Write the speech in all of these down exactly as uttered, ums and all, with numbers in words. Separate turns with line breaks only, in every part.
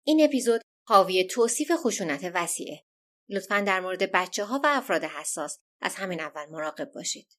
این اپیزود حاوی توصیف خشونت وسیعه. لطفاً در مورد بچه‌ها و افراد حساس از همین اول مراقب باشید.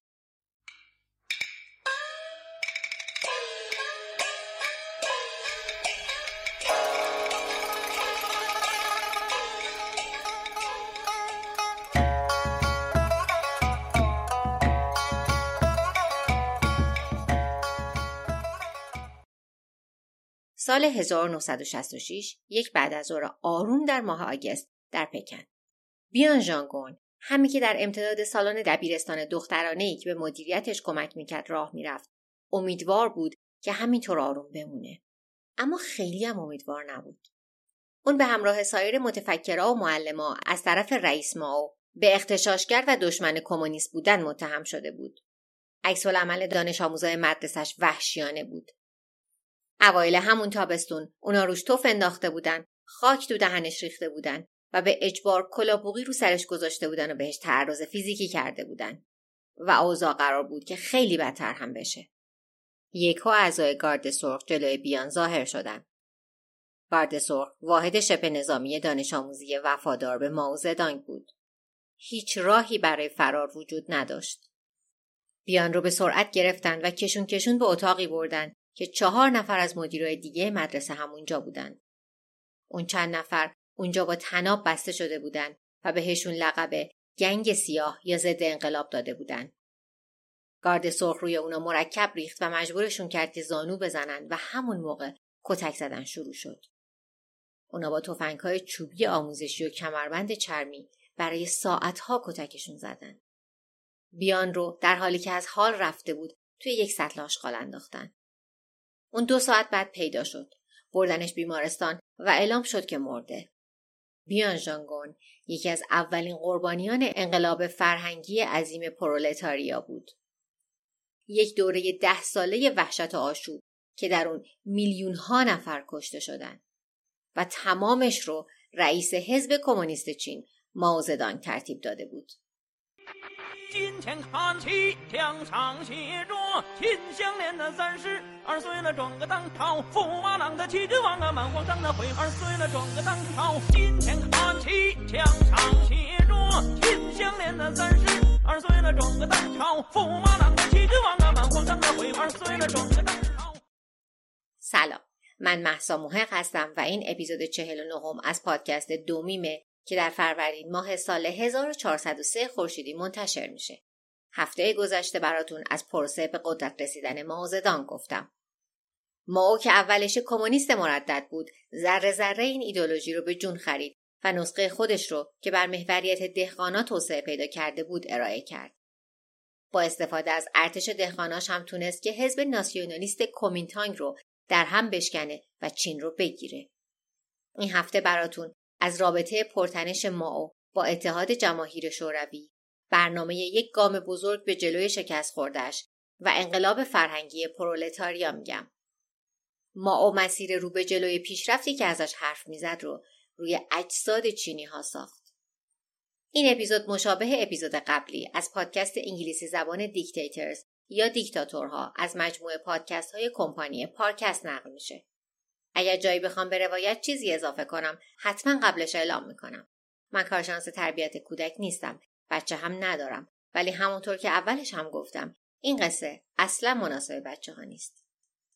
سال هزار و نهصد و شصت و شش، یک بعد از ظهر آروم در ماه آگوست در پکن. بیان ژانگون، همی که در امتداد سالن دبیرستان دخترانه‌ای که به مدیریتش کمک میکرد راه میرفت، امیدوار بود که همینطور آروم بمونه. اما خیلی هم امیدوار نبود. اون به همراه سایر متفکرها و معلما از طرف رئیس مائو به اغتشاشگر و دشمن کمونیست بودن متهم شده بود. عکس‌العمل دانش آموزای مدرسش وحشیانه بود. اوایل همون تابستون اونا روش توف انداخته بودن، خاک تو دهنش ریخته بودن و به اجبار کلاه‌بوغی رو سرش گذاشته بودن و بهش تعرض فیزیکی کرده بودن و اوضاع قرار بود که خیلی بدتر هم بشه. یکا اعضای گارد سرخ جلوی بیان ظاهر شدن. گارد سرخ واحد شبه نظامی دانش آموزی وفادار به مائو زدانگ بود. هیچ راهی برای فرار وجود نداشت. بیان رو به سرعت گرفتن و کشون کشون به اتاقی بردن که چهار نفر از مدیرای دیگه مدرسه هم اونجا بودن. اون چند نفر اونجا با طناب بسته شده بودن و بهشون لقب گنگ سیاه یا ضد انقلاب داده بودن. گارد سرخ روی اونا مرکب ریخت و مجبورشون کرد که زانو بزنن و همون موقع کتک زدن شروع شد. اونا با تفنگ‌های چوبی آموزشی و کمربند چرمی برای ساعتها کتکشون زدن. بیان رو در حالی که از حال رفته بود توی یک سطل آشغال انداختن. اون دو ساعت بعد پیدا شد. بردنش بیمارستان و اعلام شد که مرده. بیان ژانگون یکی از اولین قربانیان انقلاب فرهنگی عظیم پرولتاریا بود. یک دوره ده ساله وحشت و آشوب که در اون میلیون ها نفر کشته شدن و تمامش رو رئیس حزب کمونیست چین مائو زدانگ ترتیب داده بود.
金钱看齐，墙上写着秦香莲的三十二岁了，转个当朝，驸马郎的旗帜王啊，满皇上的回二岁了，转个当朝。金钱看齐，墙上写着秦香莲的三十二岁了，转个当朝，驸马郎的旗帜王啊，满皇上的回二岁了，转个当朝。
سلام، من مهسا محق هستم و این اپیزود چهل و نهم از پادکست دومیمه که در فروردین ماه سال هزار و چهارصد و سه خورشیدی منتشر میشه. هفته گذشته براتون از پروسه به قدرت رسیدن مائو زدانگ گفتم. مائو که اولش کمونیست مردد بود، ذره ذره این ایدئولوژی رو به جون خرید و نسخه خودش رو که بر محوریت دهقانا توسعه پیدا کرده بود ارائه کرد. با استفاده از ارتش دهقاناش هم تونست که حزب ناسیونالیست کومینتانگ رو در هم بشکنه و چین رو بگیره. این هفته براتون از رابطه پرتنش مائو با اتحاد جماهیر شوروی، برنامه یک گام بزرگ به جلوی شکست خورده‌اش و انقلاب فرهنگی پرولتاریا میگم. مائو مسیر رو به جلوی پیشرفتی که ازش حرف میزد رو روی اجساد چینی ها ساخت. این اپیزود مشابه اپیزود قبلی از پادکست انگلیسی زبان دیکتاتورز یا دیکتاتورها از مجموعه پادکست های کمپانی پارکست نقل میشه. اگر جایی بخوام به روایت چیزی اضافه کنم حتما قبلش اعلام میکنم. من کارشناس تربیت کودک نیستم، بچه هم ندارم، ولی همونطور که اولش هم گفتم این قصه اصلا مناسب بچه ها نیست.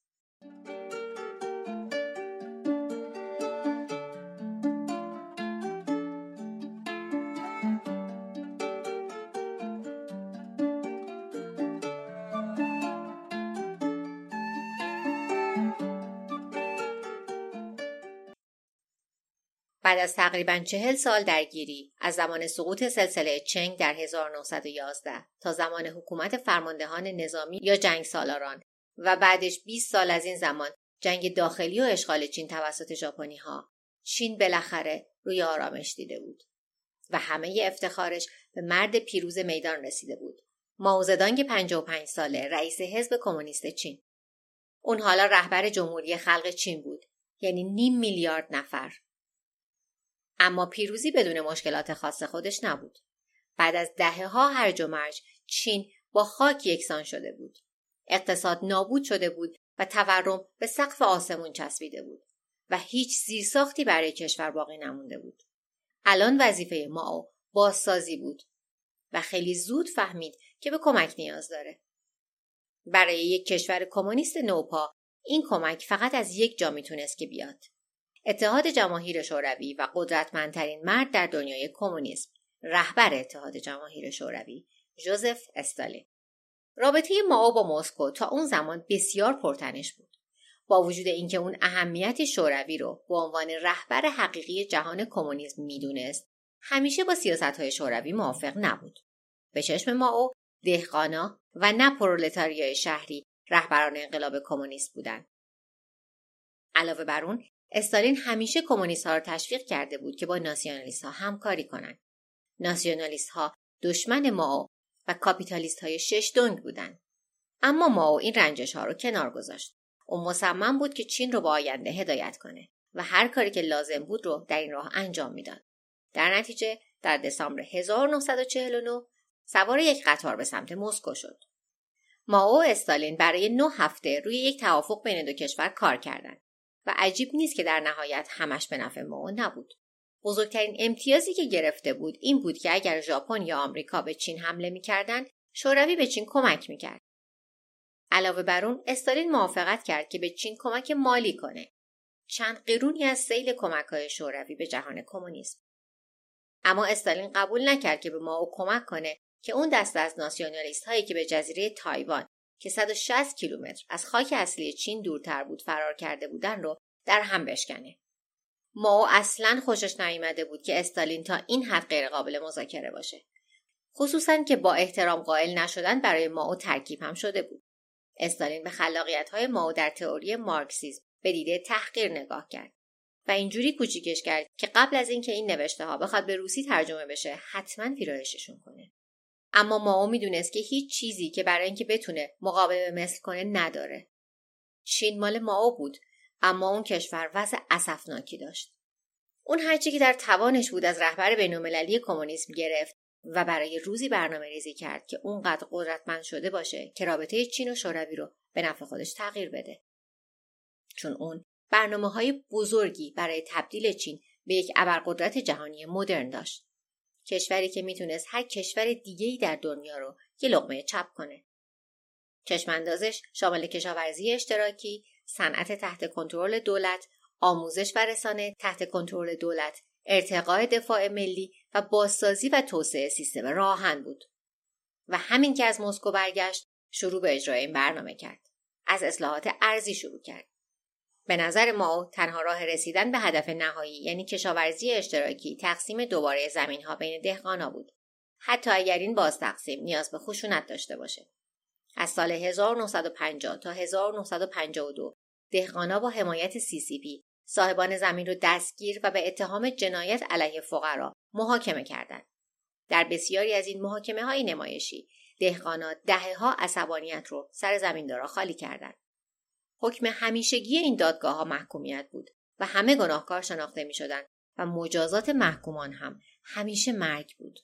بعد از تقریباً چهل سال درگیری از زمان سقوط سلسله چنگ در هزار و نهصد و یازده تا زمان حکومت فرماندهان نظامی یا جنگ سالاران و بعدش بیست سال از این زمان جنگ داخلی و اشغال چین توسط ژاپنی‌ها، چین بالاخره روی آرامش دیده بود و همه افتخارش به مرد پیروز میدان رسیده بود. مائو زدانگ پنجاه و پنج ساله، رئیس حزب کمونیست چین. اون حالا رهبر جمهوری خلق چین بود، یعنی نیم میلیارد نفر. اما پیروزی بدون مشکلات خاص خودش نبود. بعد از دهه‌ها هرج و مرج، چین با خاک یکسان شده بود. اقتصاد نابود شده بود و تورم به سقف آسمون چسبیده بود. و هیچ زیرساختی برای کشور باقی نمونده بود. الان وظیفه مائو بازسازی بود و خیلی زود فهمید که به کمک نیاز داره. برای یک کشور کمونیست نوپا این کمک فقط از یک جا میتونست که بیاد. اتحاد جماهیر شوروی و قدرتمندترین مرد در دنیای کمونیسم، رهبر اتحاد جماهیر شوروی، ژوزف استالین. رابطه مائو با مسکو تا اون زمان بسیار پرتنش بود. با وجود اینکه اون اهمیت شوروی رو به عنوان رهبر حقیقی جهان کمونیسم میدونست، همیشه با سیاست‌های شوروی موافق نبود. به چشم مائو دهقانا و نه پرولتاریای شهری رهبران انقلاب کمونیست بودند. علاوه بر اون، استالین همیشه کمونیست‌ها را تشویق کرده بود که با ناسیونالیست‌ها همکاری کنند. ناسیونالیست‌ها دشمن مائو و کاپیتالیست‌های شش دنگ بودند. اما مائو این رنجش‌ها رو کنار گذاشت. اون مصمم بود که چین رو به آینده هدایت کنه و هر کاری که لازم بود رو در این راه انجام میداد. در نتیجه در دسامبر هزار و نهصد و چهل و نه سوار یک قطار به سمت مسکو شد. مائو و استالین برای نه هفته روی یک توافق بین دو کشور کار کردند و عجیب نیست که در نهایت همش به نفع مائو نبود. بزرگترین امتیازی که گرفته بود این بود که اگر ژاپن یا آمریکا به چین حمله می‌کردند، شوروی به چین کمک می‌کرد. علاوه بر اون استالین موافقت کرد که به چین کمک مالی کنه. چند قرونی از سیل کمک‌های شوروی به جهان کمونیسم. اما استالین قبول نکرد که به مائو کمک کنه که اون دسته از ناسیونالیست هایی که به جزیره تایوان که صد و شصت کیلومتر از خاک اصلی چین دورتر بود فرار کرده بودن رو در هم بشکنه. مائو اصلاً خوشش نیامده بود که استالین تا این حد غیر قابل مذاکره باشه. خصوصاً که با احترام قائل نشدن برای مائو ترکیب هم شده بود. استالین به خلاقیت‌های مائو در تئوری مارکسیسم به دیده تحقیر نگاه کرد و اینجوری کوچیکش کرد که قبل از اینکه این نوشته ها بخواد به روسی ترجمه بشه حتما ویرایششون کنه. اما مائو میدونست که هیچ چیزی که برای اینکه بتونه مقابله مثل کنه نداره. چین مال مائو بود، اما اون کشور وضع اسفناکی داشت. اون هرچی که در توانش بود از رهبر بین‌المللی کمونیسم گرفت و برای روزی برنامه‌ریزی کرد که اونقدر قدرتمند شده باشه که رابطه چین و شوروی رو به نفع خودش تغییر بده. چون اون برنامه‌های بزرگی برای تبدیل چین به یک ابرقدرت جهانی مدرن داشت. کشوری که میتونست هر کشور دیگه‌ای در دنیا رو یه لقمه چپ کنه. چشماندازش شامل کشاورزی اشتراکی، صنعت تحت کنترل دولت، آموزش و رسانه تحت کنترل دولت، ارتقاء دفاع ملی و بازسازی و توسعه سیستم راه آهن بود. و همین که از مسکو برگشت، شروع به اجرای این برنامه کرد. از اصلاحات ارضی شروع کرد. به نظر مائو تنها راه رسیدن به هدف نهایی یعنی کشاورزی اشتراکی تقسیم دوباره زمین‌ها بین دهقانا بود، حتی اگر این باز تقسیم نیاز به خشونت داشته باشه. از سال هزار و نهصد و پنجاه تا هزار و نهصد و پنجاه و دو دهقانا با حمایت سی سی پی صاحبان زمین رو دستگیر و به اتهام جنایت علیه فقرا محاکمه کردند. در بسیاری از این محاکمه‌های نمایشی دهقانا دهه‌ها عصبانیت رو سر زمیندارا خالی کردند. حکم همیشگی این دادگاه‌ها محکومیت بود و همه گناهکار شناخته می‌شدند و مجازات محکومان هم همیشه مرگ بود.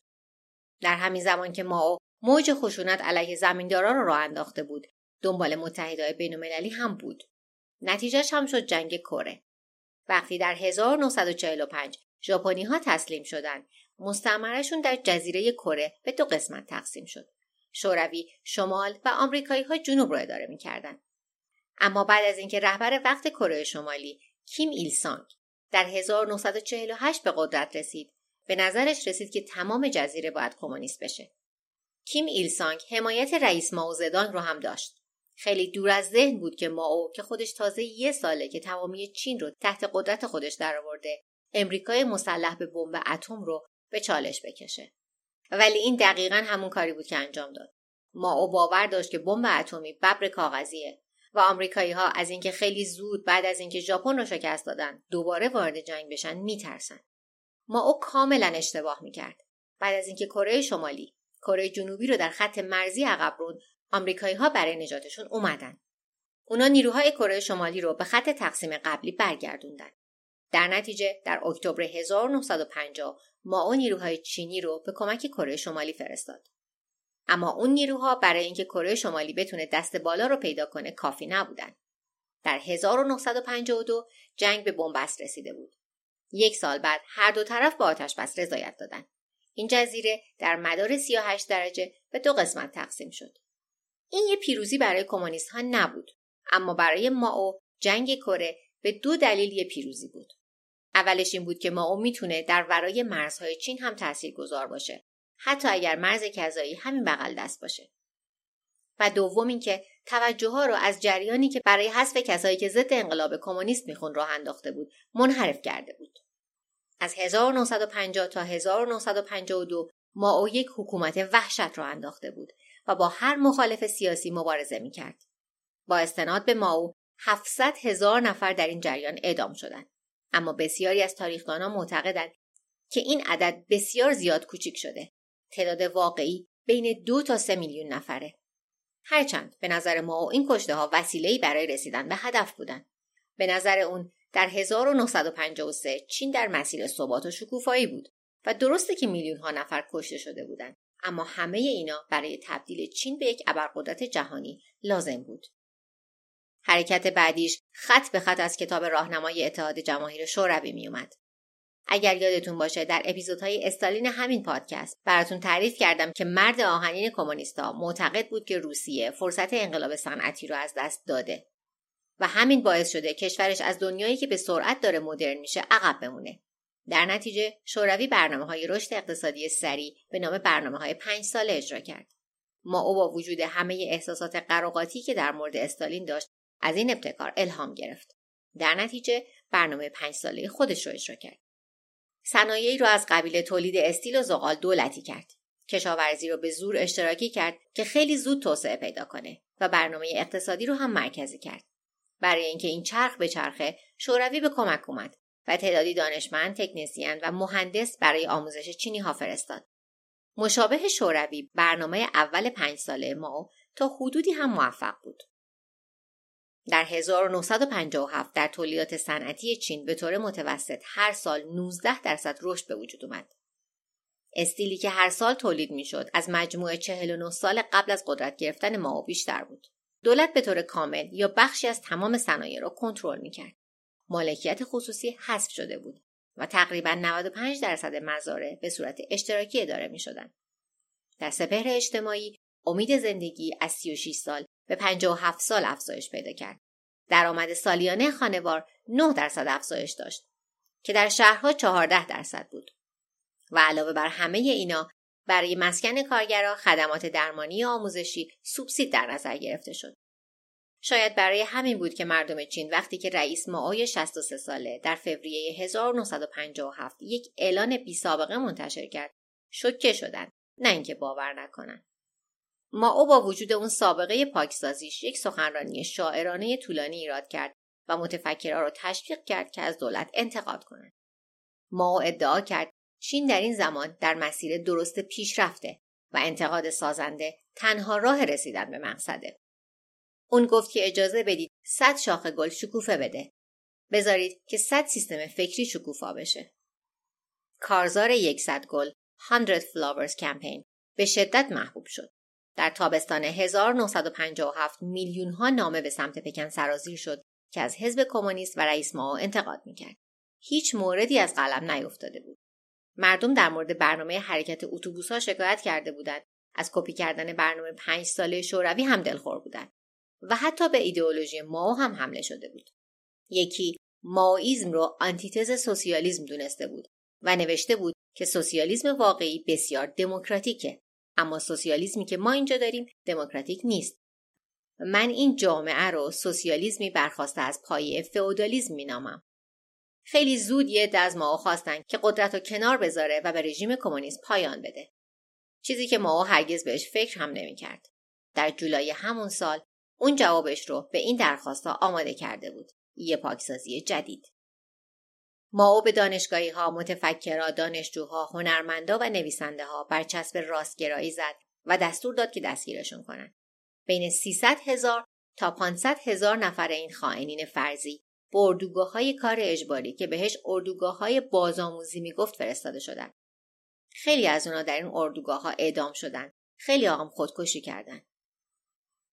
در همین زمان که مائو موج خشونت علیه زمیندارا رو راه انداخته بود، دنبال متحدای بین‌المللی هم بود. نتیجهش هم شد جنگ کره. وقتی در هزار و نهصد و چهل و پنج ژاپنی‌ها تسلیم شدند، مستعمره‌شون در جزیره کره به دو قسمت تقسیم شد. شوروی شمال و آمریکایی‌ها جنوب رو اداره می‌کردند. اما بعد از اینکه رهبر وقت کره شمالی کیم ایل سانگ در هزار و نهصد و چهل و هشت به قدرت رسید، به نظرش رسید که تمام جزیره باید کمونیست بشه. کیم ایل سانگ حمایت رئیس مائو زدانگ رو هم داشت. خیلی دور از ذهن بود که مائو که خودش تازه یه ساله که تمامی چین رو تحت قدرت خودش درآورده، امریکای مسلح به بمب اتم رو به چالش بکشه. ولی این دقیقاً همون کاری بود که انجام داد. مائو باور داشت که بمب اتمی ببر کاغذیه و آمریکایی‌ها از اینکه خیلی زود بعد از اینکه ژاپن رو شکست دادن دوباره وارد جنگ بشن میترسن. مائو کاملا اشتباه میکرد. بعد از اینکه کره شمالی کره جنوبی رو در خط مرزی عقب روند، آمریکایی‌ها برای نجاتشون اومدن. اونا نیروهای کره شمالی رو به خط تقسیم قبلی برگردوندن. در نتیجه در اکتبر هزار و نهصد و پنجاه مائو نیروهای چینی رو به کمک کره شمالی فرستاد. اما اون نیروها برای اینکه کره شمالی بتونه دست بالا رو پیدا کنه کافی نبودن. در هزار و نهصد و پنجاه و دو جنگ به بنبست رسیده بود. یک سال بعد هر دو طرف با آتش بس رضایت دادند. این جزیره در مدار سی و هشت درجه به دو قسمت تقسیم شد. این یه پیروزی برای کمونیست ها نبود، اما برای مائو جنگ کره به دو دلیل یه پیروزی بود. اولش این بود که مائو میتونه در ورای مرزهای چین هم تاثیرگذار باشه، حتی اگر مرز کذایی همین بغل دست باشه. و دوم این که توجه ها رو از جریانی که برای حذف کسایی که ضد انقلاب کمونیست میخون راه انداخته بود منحرف کرده بود. از هزار و نهصد و پنجاه تا هزار و نهصد و پنجاه و دو مائو یک حکومت وحشت راه انداخته بود و با هر مخالف سیاسی مبارزه میکرد. با استناد به مائو هفتصد هزار نفر در این جریان اعدام شدند، اما بسیاری از تاریخدانان معتقدند که این عدد بسیار زیاد کوچک شده. تعداد واقعی بین دو تا سه میلیون نفره. هرچند به نظر مائو این کشته ها وسیله‌ای برای رسیدن به هدف بودند. به نظر اون در هزار و نهصد و پنجاه و سه چین در مسیر ثبات و شکوفایی بود و درسته که میلیون ها نفر کشته شده بودند، اما همه اینا برای تبدیل چین به یک ابرقدرت جهانی لازم بود. حرکت بعدیش خط به خط از کتاب راهنمای اتحاد جماهیر شوروی می اومد. اگر یادتون باشه در اپیزودهای استالین همین پادکست براتون تعریف کردم که مرد آهنین کمونیستا معتقد بود که روسیه فرصت انقلاب صنعتی رو از دست داده و همین باعث شده کشورش از دنیایی که به سرعت داره مدرن میشه عقب بمونه. در نتیجه شوروی برنامه‌های رشد اقتصادی سریع به نام برنامه‌های پنج ساله اجرا کرد. مائو با وجود همه احساسات قراقاتی که در مورد استالین داشت از این ابتکار الهام گرفت. در نتیجه برنامه پنج ساله خودش رو اجرا کرد. صنایعی رو از قبیل تولید استیل و زغال دولتی کرد. کشاورزی رو به زور اشتراکی کرد که خیلی زود توسعه پیدا کنه و برنامه اقتصادی رو هم مرکزی کرد. برای اینکه این چرخ به چرخه، شوروی به کمک اومد و تعدادی دانشمند، تکنسین و مهندس برای آموزش چینی ها فرستاد. مشابه شوروی، برنامه اول پنج ساله مائو تا حدودی هم موفق بود. در هزار و نهصد و پنجاه و هفت در تولیدات صنعتی چین به طور متوسط هر سال نوزده درصد رشد به وجود اومد. استیلی که هر سال تولید میشد از مجموع چهل و نه سال قبل از قدرت گرفتن مائو بیشتر بود. دولت به طور کامل یا بخشی از تمام صنایع را کنترل میکرد. مالکیت خصوصی حذف شده بود و تقریباً نود و پنج درصد مزارع به صورت اشتراکی اداره میشدند. در سپهر اجتماعی امید زندگی از سی و شش سال به پنجاه و هفت سال افزایش پیدا کرد. درآمد سالیانه خانوار نه درصد افزایش داشت که در شهرها چهارده درصد بود. و علاوه بر همه اینا برای مسکن کارگرها خدمات درمانی و آموزشی سوبسید در نظر گرفته شد. شاید برای همین بود که مردم چین وقتی که رئیس مائو شصت و سه ساله در فوریه هزار و نهصد و پنجاه و هفت یک اعلان بی سابقه منتشر کرد شوکه شدند، نه اینکه باور نکنند. مائو با وجود اون سابقه پاکسازیش یک سخنرانی شاعرانه طولانی ایراد کرد و متفکرها را تشویق کرد که از دولت انتقاد کنند. مائو ادعا کرد چین در این زمان در مسیر درست پیش رفته و انتقاد سازنده تنها راه رسیدن به مقصده. اون گفت که اجازه بدید صد شاخه گل شکوفه بده. بذارید که صد سیستم فکری شکوفا بشه. کارزار صد گل صد Flowers کمپین به شدت محبوب شد. در تابستان هزار و نهصد و پنجاه و هفت میلیون ها نامه به سمت پکن سرازیر شد که از حزب کمونیست و رئیس مائو انتقاد میکرد. هیچ موردی از قلم نیفتاده بود. مردم در مورد برنامه حرکت اتوبوس‌ها شکایت کرده بودند. از کپی کردن برنامه پنج ساله شوروی هم دلخور بودند و حتی به ایدئولوژی مائو هم حمله شده بود. یکی مائویسم رو آنتیتز سوسیالیسم دونسته بود و نوشته بود که سوسیالیسم واقعی بسیار دموکراتیکه، اما سوسیالیسمی که ما اینجا داریم دموکراتیک نیست. من این جامعه رو سوسیالیسمی برخواسته از پایه فئودالیسم مینامم. خیلی زود یه عده از مائو خواستن که قدرت رو کنار بذاره و به رژیم کمونیست پایان بده. چیزی که مائو هرگز بهش فکر هم نمی‌کرد. در جولای همون سال اون جوابش رو به این درخواستا آماده کرده بود. یه پاکسازی جدید. مائو به دانشگاهی‌ها، متفکرها، دانشجوها، هنرمندا و نویسنده‌ها برچسب راستگرایی زد و دستور داد که دستگیرشون کنن. بین سیصد هزار تا پانصد هزار نفر این خائنین فرضی به اردوگاه‌های کار اجباری که بهش اردوگاه‌های بازآموزی میگفت فرستاده شدن. خیلی از اونا در این اردوگاه‌ها اعدام شدن. خیلی هم خودکشی کردن.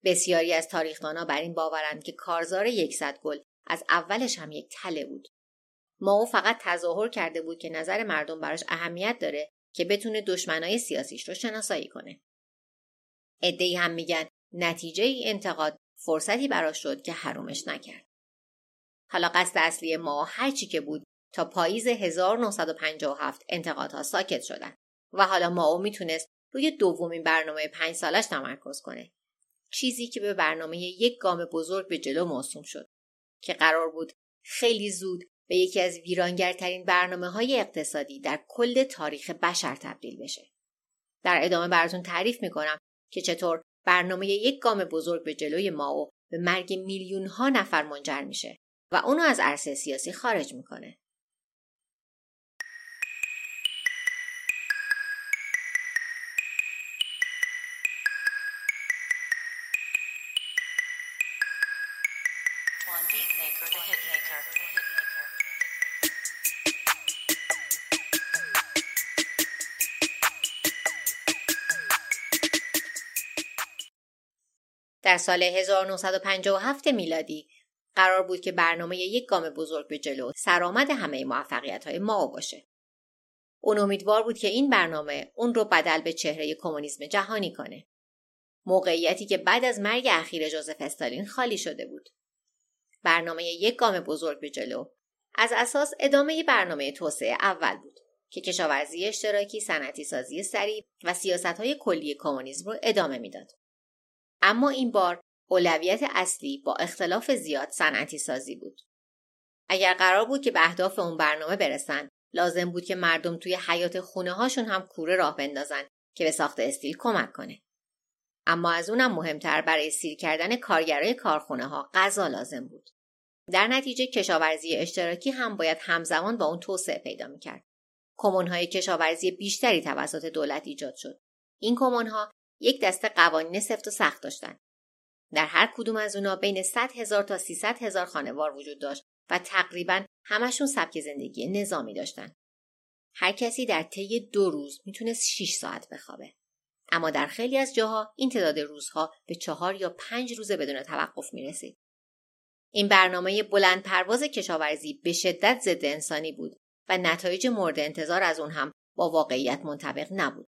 بسیاری از تاریخ‌دانان بر این باورند که کارزار یکصد گل از اولش هم یک تله بود. مائو فقط تظاهر کرده بود که نظر مردم براش اهمیت داره که بتونه دشمنای سیاسیش رو شناسایی کنه. عده‌ای هم میگن نتیجه ای انتقاد فرصتی براش شد که حرومش نکرد. حالا قصد اصلی مائو هرچی که بود تا پاییز هزار و نهصد و پنجاه و هفت انتقادها ساکت شدن و حالا مائو میتونست روی دومین برنامه پنج سالش تمرکز کنه. چیزی که به برنامه یک گام بزرگ به جلو موسوم شد که قرار بود خیلی زود به یکی از ویرانگرترین برنامه‌های اقتصادی در کل تاریخ بشر تبدیل بشه. در ادامه براتون تعریف میکنم که چطور برنامه یک گام بزرگ به جلوی مائو به مرگ میلیون ها نفر منجر میشه و اونو از عرصه سیاسی خارج میکنه. در سال هزار و نهصد و پنجاه و هفت میلادی قرار بود که برنامه یک گام بزرگ به جلو سرآمد همه موفقیت‌های مائو باشه. اون امیدوار بود که این برنامه اون رو بدل به چهره کمونیسم جهانی کنه. موقعیتی که بعد از مرگ اخیر ژوزف استالین خالی شده بود. برنامه یک گام بزرگ به جلو از اساس ادامه برنامه توسعه اول بود که کشاورزی اشتراکی، صنعتی سازی سریع و سیاست‌های کلی کمونیسم رو ادامه میداد. اما این بار اولویت اصلی با اختلاف زیاد صنعتی سازی بود. اگر قرار بود که به اهداف اون برنامه برسن، لازم بود که مردم توی حیاط خونه هاشون هم کوره راه بندازن که به ساخت استیل کمک کنه. اما از اونم مهمتر برای سیر کردن کارگرای کارخونه ها غذا لازم بود. در نتیجه کشاورزی اشتراکی هم باید همزمان با اون توسعه پیدا می‌کرد. کمون‌های کشاورزی بیشتری توسط دولت ایجاد شد. این کمون‌ها یک دسته قوانین سفت و سخت داشتن. در هر کدوم از اونا بین صد هزار تا سیصد هزار خانوار وجود داشت و تقریباً همشون سبک زندگی نظامی داشتن. هر کسی در طی دو روز میتونست شش ساعت بخوابه. اما در خیلی از جاها این تعداد روزها به چهار یا پنج روز بدون توقف میرسید. این برنامه بلند پرواز کشاورزی به شدت ضد انسانی بود و نتایج مورد انتظار از اون هم با واقعیت منطبق نبود.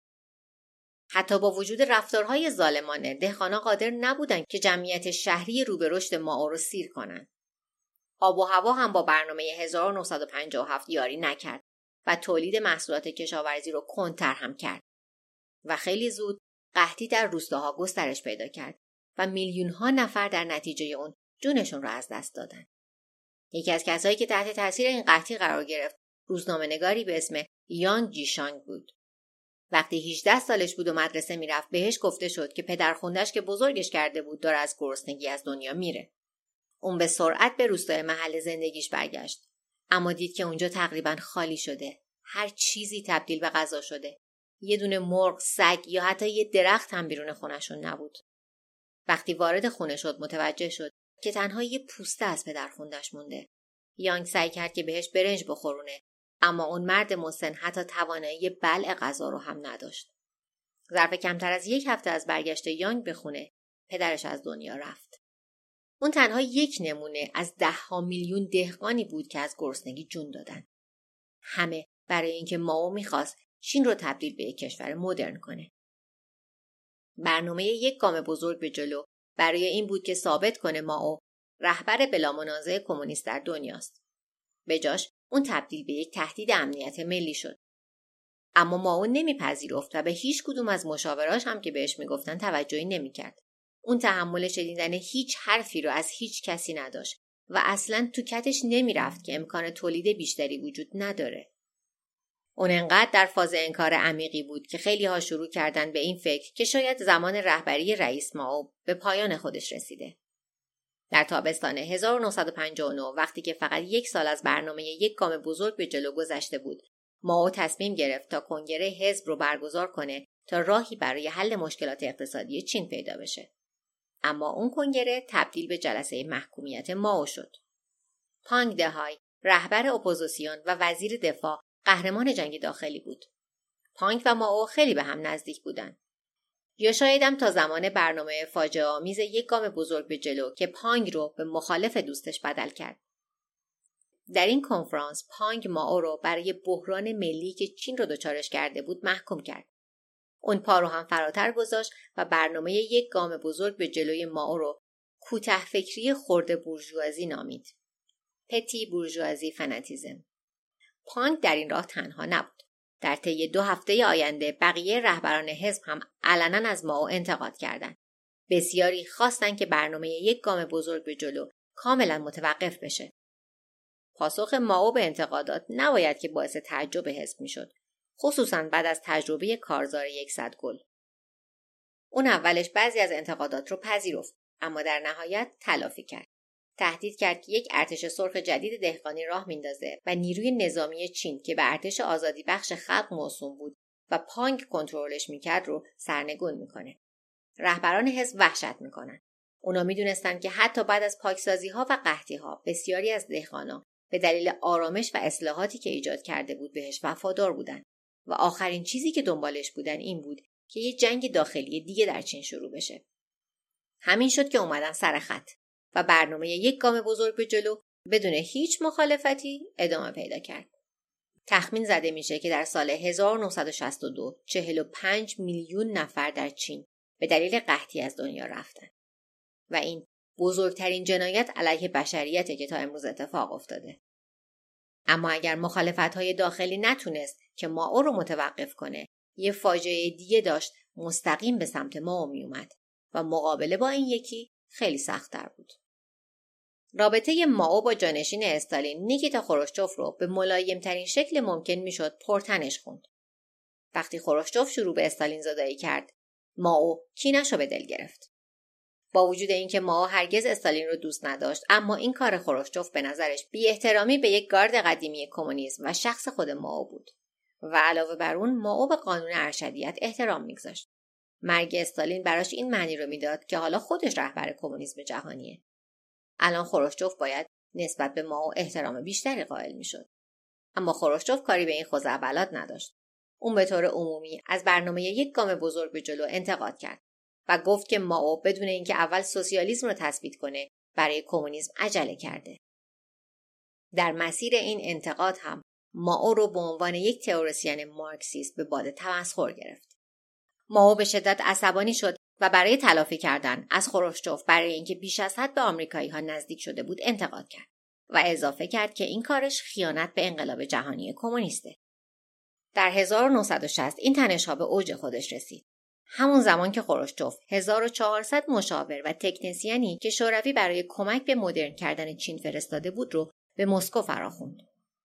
حتی با وجود رفتارهای ظالمانه، دهقانا قادر نبودند که جمعیت شهری رو به رشد مائو رو سیر کنند. آب و هوا هم با برنامه هزار و نهصد و پنجاه و هفت یاری نکرد و تولید محصولات کشاورزی رو کندتر هم کرد و خیلی زود قحطی در روستاها گسترش پیدا کرد و میلیون‌ها نفر در نتیجه اون جونشون رو از دست دادن. یکی از کسایی که تحت تاثیر این قحطی قرار گرفت روزنامه‌نگاری به اسم یانگ جیشانگ بود. وقتی هجده سالش بود و مدرسه میرفت بهش گفته شد که پدرخوندش که بزرگش کرده بود داره از گرسنگی از دنیا میره. اون به سرعت به روستای محل زندگیش برگشت، اما دید که اونجا تقریباً خالی شده. هر چیزی تبدیل به غذا شده. یه دونه مرغ، سگ یا حتی یه درخت هم بیرون خونه‌شون نبود. وقتی وارد خونه شد متوجه شد که تنها یه پوسته از پدرخوندش مونده. یانگ سعی کرد که بهش برنج بخورونه، اما اون مرد مسن حتی توانایی بلع غذا رو هم نداشت. ظرف کمتر از یک هفته از برگشت یانگ به خونه، پدرش از دنیا رفت. اون تنها یک نمونه از ده ها میلیون دهقانی بود که از گرسنگی جون دادن. همه برای اینکه مائو میخواست چین رو تبدیل به یک کشور مدرن کنه. برنامه یک گام بزرگ به جلو برای این بود که ثابت کنه مائو رهبر بلامنازع کمونیست در دنیاست. به جاش اون تبدیل به یک تهدید امنیت ملی شد. اما مائو نمیپذیرفت و به هیچ کدوم از مشاوراش هم که بهش میگفتن توجهی نمیکرد. اون تحمل شنیدن هیچ حرفی رو از هیچ کسی نداشت و اصلاً تو کتش نمیرفت که امکان تولید بیشتری وجود نداره. اون انقدر در فاز انکار عمیقی بود که خیلی ها شروع کردن به این فکر که شاید زمان رهبری رئیس مائو به پایان خودش رسیده. در تابستان هزار و نهصد و پنجاه و نه وقتی که فقط یک سال از برنامه یک گام بزرگ به جلو گذشته بود، مائو تصمیم گرفت تا کنگره حزب رو برگزار کنه تا راهی برای حل مشکلات اقتصادی چین پیدا بشه. اما اون کنگره تبدیل به جلسه محکومیت مائو شد. پانگ دهای، رهبر اپوزیسیون و وزیر دفاع، قهرمان جنگ داخلی بود. پانگ و مائو خیلی به هم نزدیک بودن. یا شایدم تا زمان برنامه فاجعه آمیز یک گام بزرگ به جلو که پانگ رو به مخالف دوستش بدل کرد. در این کنفرانس پانگ مائو رو برای بحران ملی که چین رو دچارش کرده بود محکوم کرد. اون پا رو هم فراتر گذاشت و برنامه یک گام بزرگ به جلوی مائو رو کوته فکری خرد بورژوازی نامید. پتی بورژوازی فناتیزم. پانگ در این راه تنها نبود. در طی دو هفته آینده بقیه رهبران حزب هم علنا از مائو انتقاد کردند. بسیاری خواستند که برنامه یک گام بزرگ به جلو کاملا متوقف بشه. پاسخ مائو به انتقادات نباید که باعث تعجب حزب میشد، خصوصا بعد از تجربه کارزار صد گل. اون اولش بعضی از انتقادات رو پذیرفت، اما در نهایت تلافی کرد. تهدید کرد که یک ارتش سرخ جدید دهقانی راه میندازه و نیروی نظامی چین که به ارتش آزادی بخش خلق موسوم بود و پانگ کنترلش میکرد رو سرنگون میکنه. رهبران حزب وحشت میکنن. اونا میدونستن که حتی بعد از پاکسازی ها و قحطی ها بسیاری از دهقانا به دلیل آرامش و اصلاحاتی که ایجاد کرده بود بهش وفادار بودن و آخرین چیزی که دنبالش بودن این بود که یه جنگ داخلی دیگه در چین شروع بشه. همین شد که اومدن سر خط و برنامه یک گام بزرگ به جلو بدون هیچ مخالفتی ادامه پیدا کرد. تخمین زده میشه که در سال هزار و نهصد و شصت و دو چهل و پنج میلیون نفر در چین به دلیل قحطی از دنیا رفتن و این بزرگترین جنایت علیه بشریته که تا امروز اتفاق افتاده. اما اگر مخالفت‌های داخلی نتونست که مائو رو متوقف کنه، یه فاجعه دیگه داشت مستقیم به سمت مائو می اومد و مقابله با این یکی خیلی سخت‌تر بود. رابطه مائو با جانشین استالین نیکیتا خروشچوف رو به ملایم‌ترین شکل ممکن میشد پرتنش خوند. وقتی خروشچوف شروع به استالین زدایی کرد، مائو کینه‌شو به دل گرفت. با وجود اینکه مائو هرگز استالین رو دوست نداشت، اما این کار خروشچوف به نظرش بی‌احترامی به یک گارد قدیمی کمونیسم و شخص خود مائو بود و علاوه بر اون مائو به قانون ارشدیت احترام میگذاشت. مرگ استالین براش این معنی رو میداد که حالا خودش رهبر کمونیسم جهانیه. الان خروشچوف باید نسبت به مائو احترام بیشتری قائل میشد. اما خروشچوف کاری به این خزعبلات نداشت. اون به طور عمومی از برنامه یک گام بزرگ به جلو انتقاد کرد و گفت که مائو بدون اینکه اول سوسیالیسم رو تثبیت کنه برای کمونیسم عجله کرده. در مسیر این انتقاد هم مائو رو به عنوان یک تئوریسین مارکسیست به باد تمسخر گرفت. مائو به شدت عصبانی شد و برای تلافی کردن از خروشچوف برای اینکه بیش از حد به آمریکایی‌ها نزدیک شده بود انتقاد کرد و اضافه کرد که این کارش خیانت به انقلاب جهانی کمونیسته. در هزار و نهصد و شصت این تنش‌ها به اوج خودش رسید. همون زمان که خروشچوف هزار و چهارصد مشاور و تکنسیانی که شوروی برای کمک به مدرن کردن چین فرستاده بود رو به مسکو فراخوند.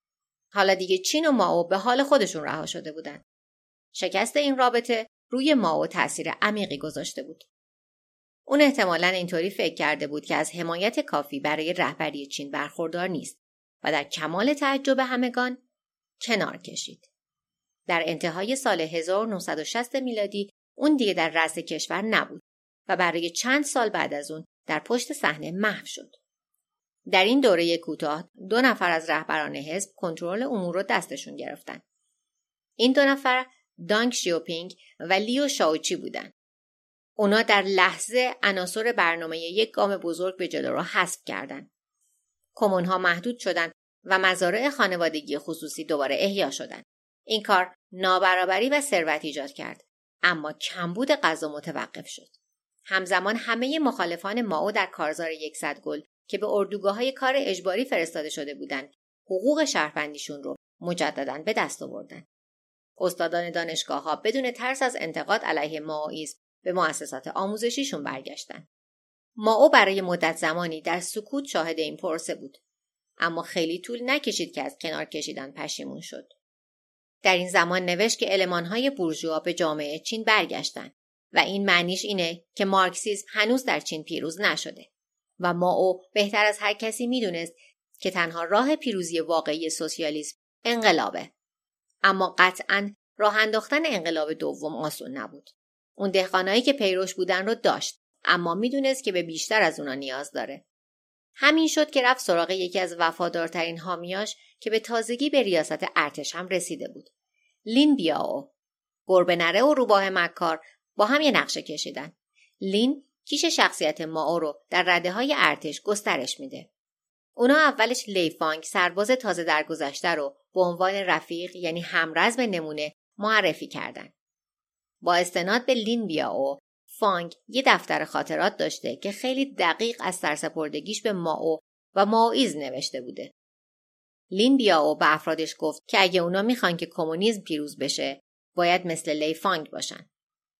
حالا دیگه چین و مائو به حال خودشون رها شده بودند. شکست این رابطه روی مائو تأثیر عمیقی گذاشته بود. اون احتمالاً اینطوری فکر کرده بود که از حمایت کافی برای رهبری چین برخوردار نیست و در کمال تعجب همگان کنار کشید. در انتهای سال هزار و نهصد و شصت میلادی اون دیگه در رأس کشور نبود و برای چند سال بعد از اون در پشت صحنه محو شد. در این دوره کوتاه دو نفر از رهبران حزب کنترل امور رو دستشون گرفتن. این دو نفر دانگ شیوپینگ و لیو شاوچی بودن. اونا در لحظه عناصر برنامه یک گام بزرگ به جلو را حذف کردند. کمونها محدود شدند و مزارع خانوادگی خصوصی دوباره احیا شدند. این کار نابرابری و ثروت ایجاد کرد، اما کمبود غذا متوقف شد. همزمان همه مخالفان مائو در کارزار صد گل که به اردوگاه‌های کار اجباری فرستاده شده بودند، حقوق شهروندیشون رو مجدداً به دست آوردند. استادان دانشگاه‌ها بدون ترس از انتقاد علیه مائویسم به مؤسسات آموزشیشون برگشتند. مائو برای مدت زمانی در سکوت شاهد این پروسه بود، اما خیلی طول نکشید که از کنار کشیدن پشیمون شد. در این زمان نوشت که المان‌های بورژوا به جامعه چین برگشتند و این معنیش اینه که مارکسیسم هنوز در چین پیروز نشده و مائو بهتر از هر کسی میدونست که تنها راه پیروزی واقعی سوسیالیسم انقلابه. اما قطعاً راه انداختن انقلاب دوم آسون نبود. اون دهقانایی که پیروش بودن رو داشت، اما میدونست که به بیشتر از اونا نیاز داره. همین شد که رفت سراغ یکی از وفادارترین حامیاش که به تازگی به ریاست ارتش هم رسیده بود. لین بیاو، گربه نره و روباه مکار، با هم یه نقشه کشیدن. لین کیش شخصیت مائو رو در رده‌های ارتش گسترش میده. اونا اولش لی فانگ سرباز تازه درگذشته رو به عنوان رفیق یعنی همرزم نمونه معرفی کردن. با استناد به لین بیائو، فانگ یه دفتر خاطرات داشته که خیلی دقیق از سرسپردگیش به مائو و مائویز نوشته بوده. لین بیائو به افرادش گفت که اگه اونا میخوان که کمونیسم پیروز بشه، باید مثل لی فانگ باشن.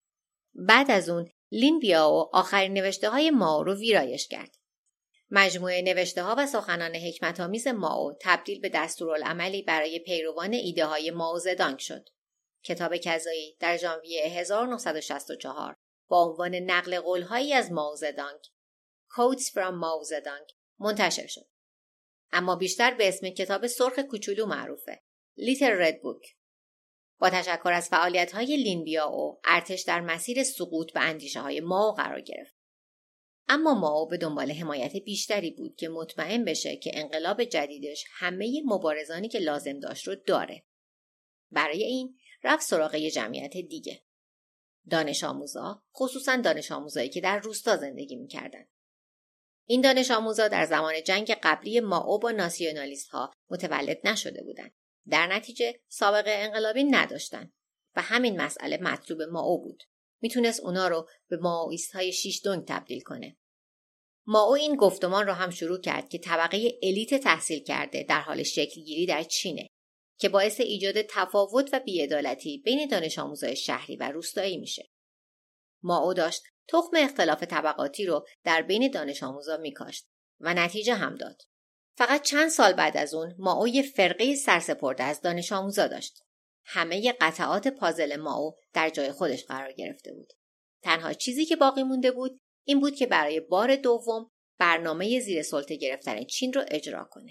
بعد از اون لین بیائو آخرین نوشته های مائو رو ویرایش کرد. مجموعه نوشته ها و سخنان حکمت‌آمیز مائو تبدیل به دستورالعملی برای پیروان ایده های مائو زدانگ شد. کتاب کذایی در ژانویه هزار و نهصد و شصت و چهار با عنوان نقل قول‌هایی از مائو زدانگ Quotes from مائو زدانگ منتشر شد. اما بیشتر به اسم کتاب سرخ کوچولو معروفه. Little Red Book. با تشکر از فعالیت‌های لین بیائو، ارتش در مسیر سقوط به اندیشه‌های مائو قرار گرفت. اما مائو به دنبال حمایت بیشتری بود که مطمئن بشه که انقلاب جدیدش همه مبارزانی که لازم داشت رو داره. برای این رفت سراغ یه جمعیت دیگه. دانش آموزا، خصوصا دانش آموزایی که در روستا زندگی می‌کردن. این دانش آموزا در زمان جنگ قبلی مائو با ناسیونالیست ها متولد نشده بودند. در نتیجه سابقه انقلابی نداشتن و همین مسئله مطلوب مائو بود. میتونست اونا رو به مائویست های شیش دنگ تبدیل کنه. مائو این گفتمان رو هم شروع کرد که طبقه الیت تحصیل کرده در حال شکل گیری در چینه که باعث ایجاد تفاوت و بی‌عدالتی بین دانش آموزای شهری و روستایی میشه. مائو داشت تخم اختلاف طبقاتی رو در بین دانش آموزا میکاشت و نتیجه هم داد. فقط چند سال بعد از اون مائو یه فرقه سرسپرده از دانش آموزا داشت. همه قطعات پازل مائو در جای خودش قرار گرفته بود. تنها چیزی که باقی مونده بود این بود که برای بار دوم برنامه زیر سلطه گرفتن چین رو اجرا کنه.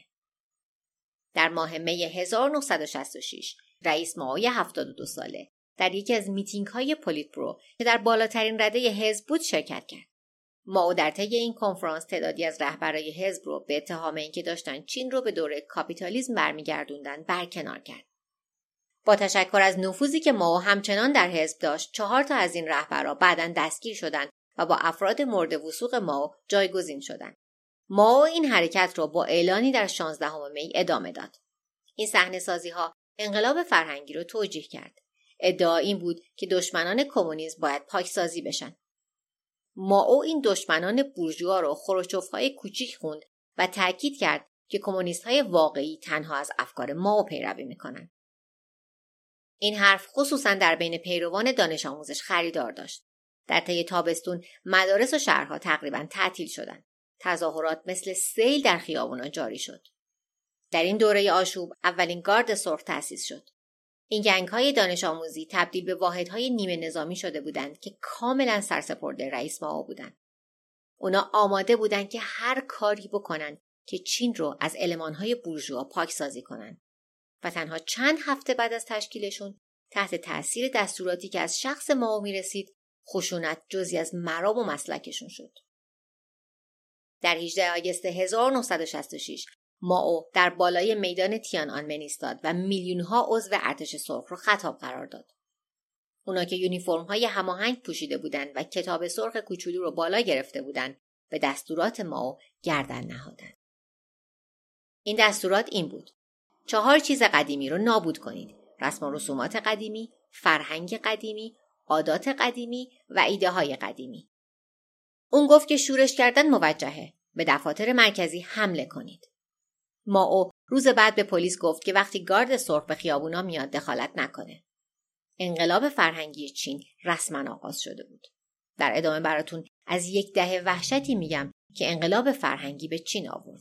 در ماه می هزار و نهصد و شصت و شش رئیس مائو هفتاد و دو ساله در یکی از میتینگ های پولیتبرو که در بالاترین رده حزب بود شرکت کرد. مائو در طی این کنفرانس تعدادی از رهبرای حزب رو به اتهام اینکه داشتن چین رو به دوره کاپیتالیسم برمیگردوندن برکنار کرد. با تشکر از نفوذی که مائو همچنان در حزب داشت، چهار تا از این رهبرا بعداً دستگیر شدند و با افراد مورد وثوق مائو جایگزین شدند. مائو این حرکت رو با اعلانی در شانزدهم می ادامه داد. این صحنه‌سازی‌ها انقلاب فرهنگی رو توجیه کرد. ادعا این بود که دشمنان کمونیسم باید پاکسازی بشن. مائو این دشمنان بورژوا رو خروشچوف‌های کوچیک خوند و تاکید کرد که کمونیست‌های واقعی تنها از افکار مائو پیروی می‌کنند. این حرف خصوصاً در بین پیروان دانش آموزش خریدار داشت. در طی تابستون مدارس و شهرها تقریباً تعطیل شدند. تظاهرات مثل سیل در خیابونا جاری شد. در این دوره آشوب اولین گارد سرخ تأسیس شد. این گنگ‌های دانش آموزی تبدیل به واحدهای نیمه نظامی شده بودند که کاملاً سرسپرده رئیس مائو بودند. اونا آماده بودند که هر کاری بکنن که چین رو از المان‌های بورژوا پاکسازی کنن و تنها چند هفته بعد از تشکیلشون تحت تأثیر دستوراتی که از شخص مائو میرسید خشونت جزئی از مرام و مسلکشون شد. در هجدهم آگوست هزار و نهصد و شصت و شش مائو در بالای میدان تیان‌آنمن ایستاد و میلیون‌ها عضو ارتش سرخ رو خطاب قرار داد. اونا که یونیفرم‌های هماهنگ پوشیده بودند و کتاب سرخ کوچولو رو بالا گرفته بودند، به دستورات مائو گردن نهادند. این دستورات این بود: چهار چیز قدیمی رو نابود کنید: رسم و رسومات قدیمی، فرهنگ قدیمی، عادات قدیمی و ایده های قدیمی. اون گفت که شورش کردن موجهه. به دفاتر مرکزی حمله کنید. مائو روز بعد به پلیس گفت که وقتی گارد سرخ به خیابونا میاد دخالت نکنه. انقلاب فرهنگی چین رسما آغاز شده بود. در ادامه براتون از یک دهه وحشتی میگم که انقلاب فرهنگی به چین آورد.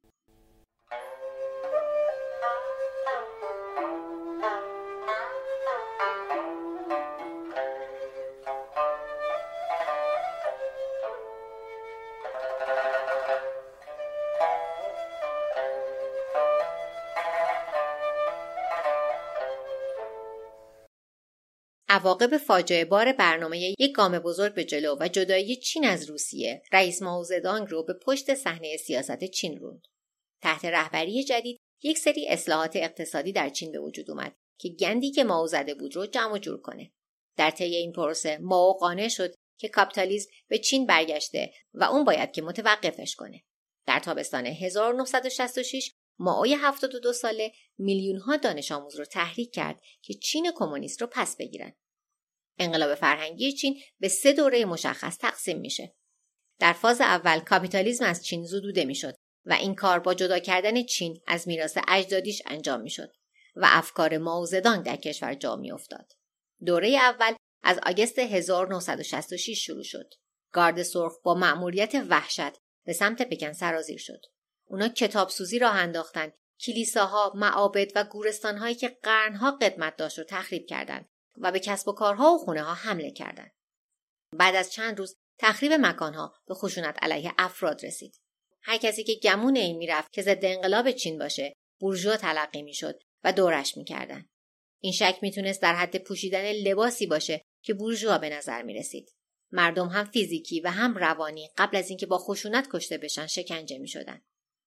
عواقب فاجعه بار برنامه یک گام بزرگ به جلو و جدایی چین از روسیه رئیس مائو زدانگ رو به پشت صحنه سیاست چین روند. تحت رهبری جدید یک سری اصلاحات اقتصادی در چین به وجود اومد که گندی که مائو زده بود رو جمع و جور کنه. در طی این پروسه مائو قانع شد که کاپیتالیسم به چین برگشته و اون باید که متوقفش کنه. در تابستان هزار و نهصد و شصت و شش مائو هفتاد و دو ساله میلیون‌ها دانش آموز رو تحریک کرد که چین کمونیست رو پس بگیرن. انقلاب فرهنگی چین به سه دوره مشخص تقسیم میشه. در فاز اول کاپیتالیسم از چین زدوده میشد و این کار با جدا کردن چین از میراث اجدادیش انجام میشد و افکار مائو زدانگ در کشور جا میافتاد. دوره اول از آگوست هزار و نهصد و شصت و شش شروع شد. گارد سرخ با مأموریت وحشت به سمت پکن سرازیر شد. اونا کتابسوزی راه انداختن، کلیساها، معابد و گورستان‌هایی که قرن‌ها قدمت داشت رو تخریب کردند و به کسب و کارها و خونه‌ها حمله کردند. بعد از چند روز تخریب مکانها به خشونت علیه افراد رسید. هر کسی که گمون این میرفت که ضد انقلاب چین باشه، بورژوا تلقی میشد و دورش میکردن. این شک میتونست در حد پوشیدن لباسی باشه که بورژوا به نظر میرسید. مردم هم فیزیکی و هم روانی قبل از اینکه با خشونت کشته بشن شکنجه میشدن.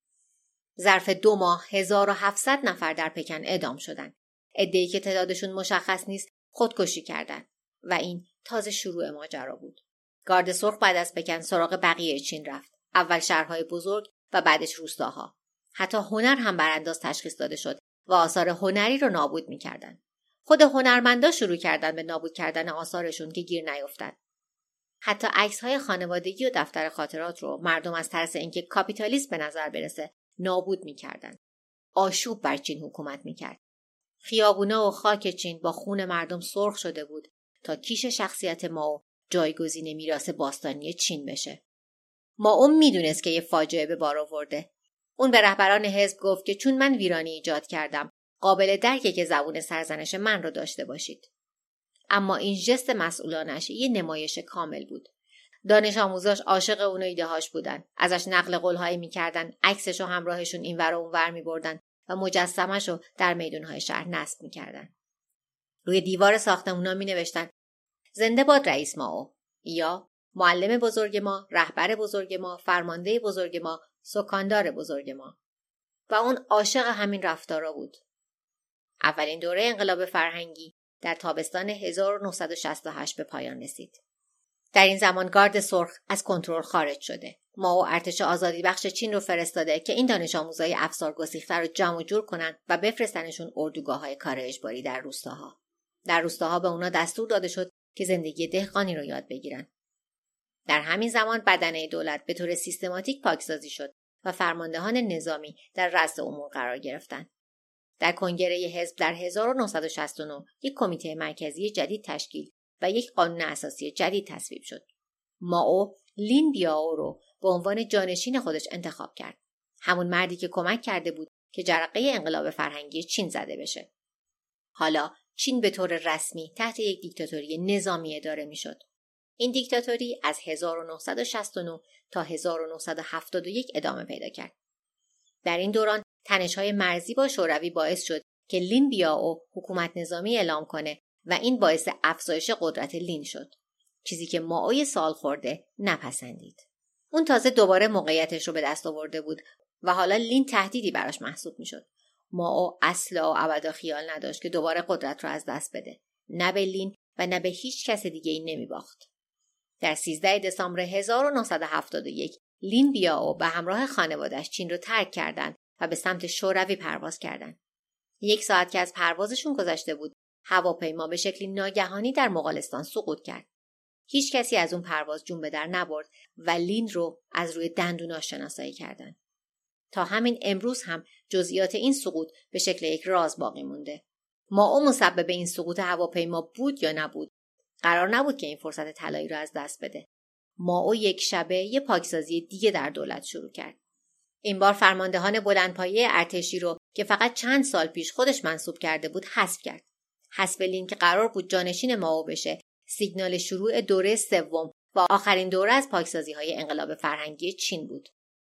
ظرف دو ماه هزار و هفتصد نفر در پکن اعدام شدند. عده‌ای که تعدادشون مشخص نیست خودکشی کردند و این تازه شروع ماجرا بود. گارد سرخ بعد از پکن سراغ بقیه چین رفت. اول شهرهای بزرگ و بعدش روستاها. حتی هنر هم برانداز تشخیص داده شد و آثار هنری رو نابود می‌کردند. خود هنرمندا شروع کردن به نابود کردن آثارشون که گیر نیفتن. حتی عکس‌های خانوادگی و دفتر خاطرات رو مردم از ترس اینکه کاپیتالیسم به نظر برسه نابود می‌کردند. آشوب بر چین حکومت می‌کرد. خیابونا و خاک چین با خون مردم سرخ شده بود تا کیش شخصیت مائو جایگزین میراث باستانی چین بشه. مائو میدونست که یه فاجعه به بار آورده. اون به رهبران حزب گفت که چون من ویرانی ایجاد کردم، قابل درکه که زبون سرزنش من رو داشته باشید. اما این ژست مسئولانش یه نمایش کامل بود. دانش آموزاش عاشق اون و ایده‌هاش بودن. ازش نقل قول‌هایی می‌کردن، عکسشو همراهشون اینور و اونور می‌بردن و مجسمه‌شو در میدون‌های شهر نصب می‌کردن. روی دیوار ساختمونا می‌نوشتن زنده باد رئیس مائو، یا معلم بزرگ ما، رهبر بزرگ ما، فرمانده بزرگ ما، سکاندار بزرگ ما. و اون عاشق همین رفتارا بود. اولین دوره انقلاب فرهنگی در تابستان هزار و نهصد و شصت و هشت به پایان رسید. در این زمان گارد سرخ از کنترل خارج شده. مائو ارتش آزادی بخش چین رو فرستاده که این دانش آموزای افسار گسیخته رو جمع و جور کنن و بفرستنشون اردوگاه‌های کار اجباری در روستاها. در روستاها به اونا دستور داده شد که زندگی دهقانی رو یاد بگیرن. در همین زمان بدنه دولت به طور سیستماتیک پاکسازی شد و فرماندهان نظامی در رأس امور قرار گرفتند. در کنگره حزب در هزار و نهصد و شصت و نه یک کمیته مرکزی جدید تشکیل و یک قانون اساسی جدید تصویب شد. مائو لین بیائو رو به عنوان جانشین خودش انتخاب کرد. همون مردی که کمک کرده بود که جرقه انقلاب فرهنگی چین زده بشه. حالا چین به طور رسمی تحت یک دیکتاتوری نظامی اداره میشد. این دیکتاتوری از هزار و نهصد و شصت و نه تا هزار و نهصد و هفتاد و یک ادامه پیدا کرد. در این دوران تنش‌های مرزی با شوروی باعث شد که لین بیائو حکومت نظامی اعلام کنه و این باعث افزایش قدرت لین شد. چیزی که مائو سال خورده نپسندید. اون تازه دوباره موقعیتش رو به دست آورده بود و حالا لین تهدیدی براش محسوب میشد. مائو اصلا و ابدا خیال نداشت که دوباره قدرت رو از دست بده. نه به لین و نه به هیچ کس دیگه ای نمیباخت. در سیزده دسامبر هزار و نهصد و هفتاد و یک لین بیائو به همراه خانواده‌اش چین رو ترک کردند و به سمت شوروی پرواز کردند. یک ساعت که از پروازشون گذشته بود، هواپیما به شکلی ناگهانی در مغولستان سقوط کرد. هیچ کسی از اون پرواز جون به در نبرد و لین رو از روی دندوناش شناسایی کردند. تا همین امروز هم جزئیات این سقوط به شکل یک راز باقی مونده. مائو مسبب این سقوط هواپیما بود یا نبود؟ قرار نبود که این فرصت طلایی رو از دست بده. مائو یک شبه یه پاکسازی دیگه در دولت شروع کرد. این بار فرماندهان بلندپایه ارتشی رو که فقط چند سال پیش خودش منصوب کرده بود حذف کرد. حذف لین که قرار بود جانشین مائو بشه، سیگنال شروع دوره سوم و آخرین دوره از پاکسازی‌های انقلاب فرهنگی چین بود.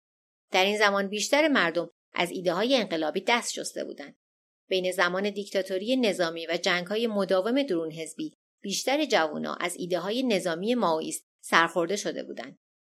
در این زمان بیشتر مردم از ایده‌های انقلابی دست شسته بودند. بین زمان دیکتاتوری نظامی و جنگ‌های مداوم درون حزبی، بیشتر جوونا از ایده‌های نظامی مائویست سرخورده شده بودند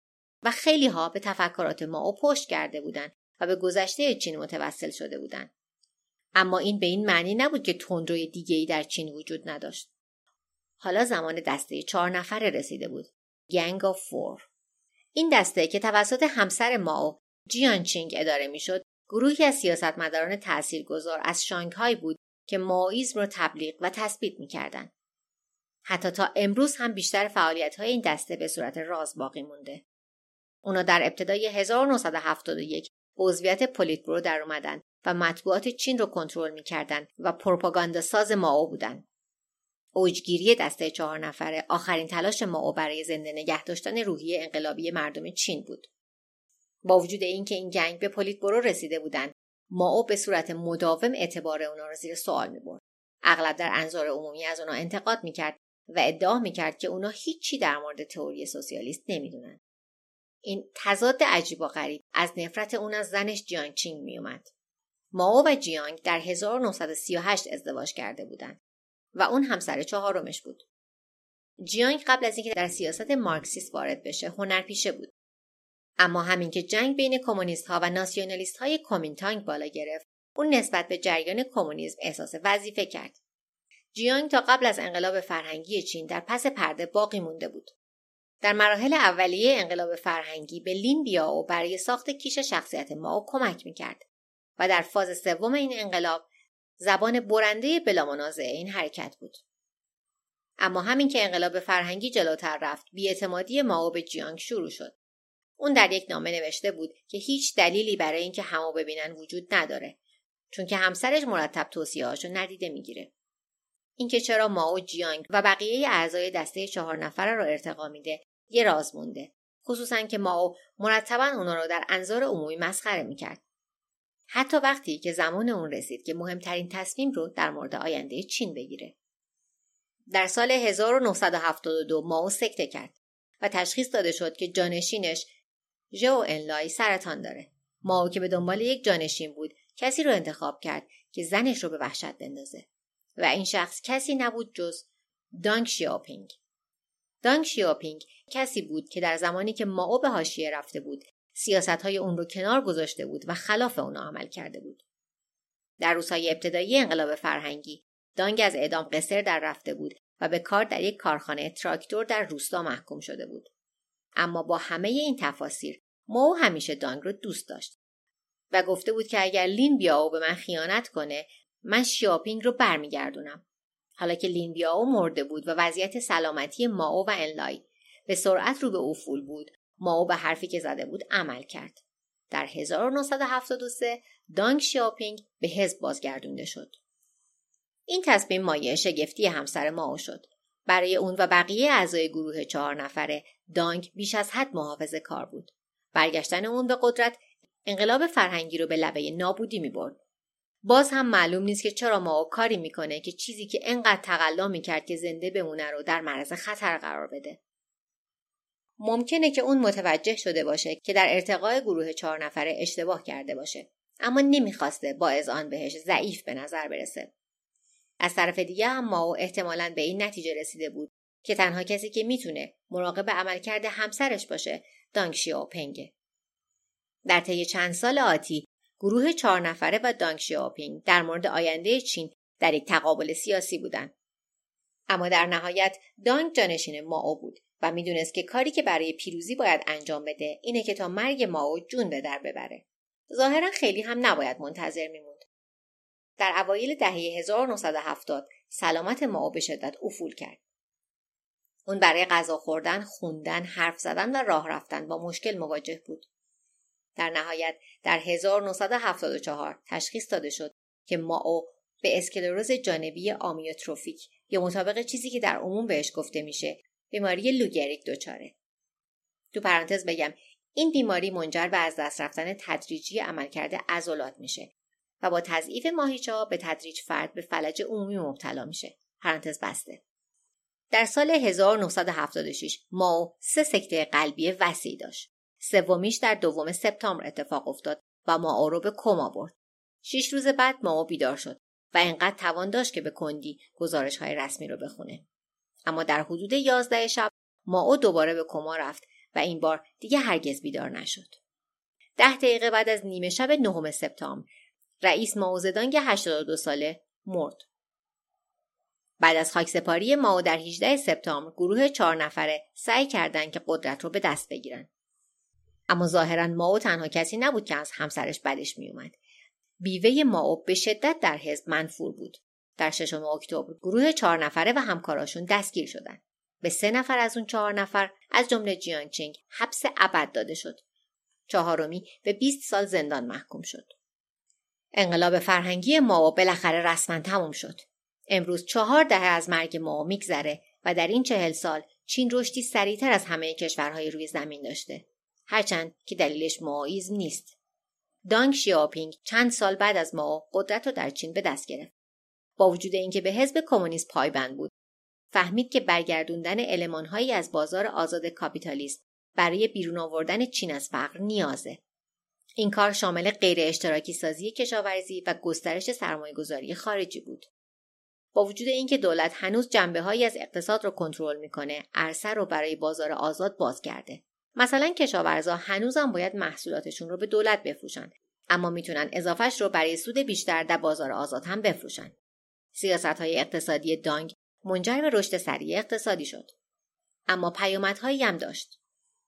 و خیلی‌ها به تفکرات مائو پشت کرده بودند و به گذشته چین متوسل شده بودند. اما این به این معنی نبود که تندروی دیگه‌ای در چین وجود نداشت. حالا زمان دسته چهار نفره رسیده بود. گنگ آف فور. این دسته که توسط همسر مائو جیان چینگ اداره میشد، گروهی از سیاستمداران تاثیرگذار از شانگهای بود که مائویسم را تبلیغ و تثبیت می‌کردند. حتی تا امروز هم بیشتر فعالیت‌های این دسته به صورت راز باقی مونده. اونا در ابتدای هزار و نهصد و هفتاد و یک به عضویت پلیتبرو در اومدن و مطبوعات چین رو کنترل می‌کردند و پروپاگاندا ساز مائو بودند. اوجگیری دسته چهار نفره آخرین تلاش مائو برای زنده نگه داشتن روحیه انقلابی مردم چین بود. با وجود اینکه این گنگ به پلیتبرو رسیده بودند، مائو به صورت مداوم اعتبار اونا را زیر سوال می‌برد. اغلب در انظار عمومی از اونا انتقاد می‌کرد و ادعا می‌کرد که اونا هیچی در مورد تئوری سوسیالیست نمی‌دونن. این تضاد عجیب و غریب از نفرت اون از زنش جیانگ چینگ میومد. مائو و جیانگ در هزار و نهصد و سی و هشت ازدواج کرده بودند و اون همسر چهارمش بود. جیانگ قبل از اینکه در سیاست مارکسیست وارد بشه هنرپیشه بود. اما همین که جنگ بین کمونیست‌ها و ناسیونالیست‌های کومینتانگ بالا گرفت، اون نسبت به جریان کمونیسم احساس وظیفه کرد. جیانگ تا قبل از انقلاب فرهنگی چین در پس پرده باقی مونده بود. در مراحل اولیه انقلاب فرهنگی به لین بیائو برای ساخت کیش شخصیت مائو کمک می‌کرد و در فاز سوم این انقلاب زبان برنده بلامنازع این حرکت بود. اما همین که انقلاب فرهنگی جلوتر رفت، بی‌اعتمادی مائو به جیانگ شروع شد. اون در یک نامه نوشته بود که هیچ دلیلی برای اینکه همو ببینن وجود نداره، چون که همسرش مرتب توصیه‌هاشو ندیده میگیره. اینکه چرا مائو جیانگ و بقیه اعضای دسته چهار نفره رو ارتقا میده یه راز مونده، خصوصا که مائو مرتباً اونا رو در انظار عمومی مسخره میکرد. حتی وقتی که زمان اون رسید که مهمترین تصمیم رو در مورد آینده چین بگیره. در سال هزار و نهصد و هفتاد و دو مائو سکته کرد و تشخیص داده شد که جانشینش ژو انلای سرطان داره. مائو که به دنبال یک جانشین بود، کسی رو انتخاب کرد که زنش رو به وحشت بندازه و این شخص کسی نبود جز دانگ شیائوپینگ. دانگ شیائوپینگ کسی بود که در زمانی که مائو به حاشیه رفته بود، سیاست‌های اون رو کنار گذاشته بود و خلاف اون عمل کرده بود. در روزهای ابتدایی انقلاب فرهنگی، دانگ از اعدام قصر در رفته بود و به کار در یک کارخانه تراکتور در روستا محکوم شده بود. اما با همه این تفاسیر، مائو همیشه دانگ رو دوست داشت و گفته بود که اگر لین بیائو به من خیانت کنه، من شیائوپینگ رو برمیگردونم. حالا که لین بیائو مرده بود و وضعیت سلامتی مائو و انلای به سرعت رو به افول بود، مائو به حرفی که زده بود عمل کرد. در هزار و نهصد و هفتاد و سه دانگ شیائوپینگ به حزب بازگردونده شد. این تصمیم مایه شگفتی همسر مائو شد. برای اون و بقیه اعضای گروه چهار نفره دانگ بیش از حد محافظه کار بود. برگشتن اون به قدرت انقلاب فرهنگی رو به لبه نابودی می‌برد. باز هم معلوم نیست که چرا مائو کاری میکنه که چیزی که انقدر تقلا میکرد که زنده بمونه رو در معرض خطر قرار بده. ممکنه که اون متوجه شده باشه که در ارتقای گروه چهار نفره اشتباه کرده باشه، اما نمیخواسته با اذعان بهش ضعیف به نظر برسه. از طرف دیگه هم مائو احتمالاً به این نتیجه رسیده بود که تنها کسی که میتونه مراقب عملکرد همسرش باشه دانگ شیائوپینگه. در طی چند سال آتی گروه چهار نفره و دانگ شیائوپینگ در مورد آینده چین در یک تقابل سیاسی بودند. اما در نهایت دانگ جانشین مائو بود و میدونست که کاری که برای پیروزی باید انجام بده اینه که تا مرگ مائو جون به در ببره. ظاهرا خیلی هم نباید منتظر میموند. در اوایل دهه هزار و نهصد و هفتاد سلامت مائو به شدت افول کرد. اون برای غذا خوردن، خوندن، حرف زدن و راه رفتن با مشکل مواجه بود. در نهایت در هزار و نهصد و هفتاد و چهار تشخیص داده شد که مائو به اسکلروز جانبی آمیوتروفیک یا مطابق چیزی که در عموم بهش گفته میشه بیماری لو گریگ دچاره. تو پرانتز بگم این بیماری منجر به از دست رفتن تدریجی عملکرد عضلات میشه و با تضعیف ماهیچه‌ها به تدریج فرد به فلج عمومی مبتلا میشه. پرانتز بسته. در سال هزار و نهصد و هفتاد و شش مائو سه سکته قلبی وسیع داشت. سومیش در دوم سپتامبر اتفاق افتاد و مائو رو به کما برد. شش روز بعد مائو بیدار شد و اینقدر توان داشت که به کندی گزارش‌های رسمی رو بخونه. اما در حدود یازده شب مائو دوباره به کما رفت و این بار دیگه هرگز بیدار نشد. ده دقیقه بعد از نیمه شب نهم سپتامبر رئیس مائو زدانگ هشتاد و دو ساله مرد. بعد از خاکسپاری مائو در هجدهم سپتامبر گروه چهار نفره سعی کردند که قدرت رو به دست بگیرن. اما ظاهراً مائو تنها کسی نبود که از همسرش بدش میومد. بیوه مائو به شدت در حزب منفور بود. در ششم اکتبر گروه چهار نفره و همکاراشون دستگیر شدند. به سه نفر از اون چهار نفر از جمله جیانگ چینگ حبس ابد داده شد. چهارمی به بیست سال زندان محکوم شد. انقلاب فرهنگی مائو بالاخره رسما تموم شد. امروز چهار دهه از مرگ مائو میگذره و در این چهل سال چین رشدی سریعتر از همه کشورهای روی زمین داشته. هرچند که دلیلش مائویسم نیست. دانگ شیائوپینگ چند سال بعد از مائو قدرت رو در چین به دست گرفت. با وجود اینکه به حزب کمونیست پایبند بود، فهمید که برگردوندن المان‌هایی از بازار آزاد کاپیتالیسم برای بیرون آوردن چین از فقر نیازه. این کار شامل غیر اشتراکی سازی کشاورزی و گسترش سرمایه‌گذاری خارجی بود. با وجود اینکه دولت هنوز جنبه‌هایی از اقتصاد رو کنترل میکنه، عرصه رو برای بازار آزاد باز کرده. مثلا کشاورزا هنوزم باید محصولاتشون رو به دولت بفروشن، اما میتونن اضافهش رو برای سود بیشتر در بازار آزاد هم بفروشن. سیاست‌های اقتصادی دانگ منجر به رشد سریع اقتصادی شد، اما پیامدهایی هم داشت.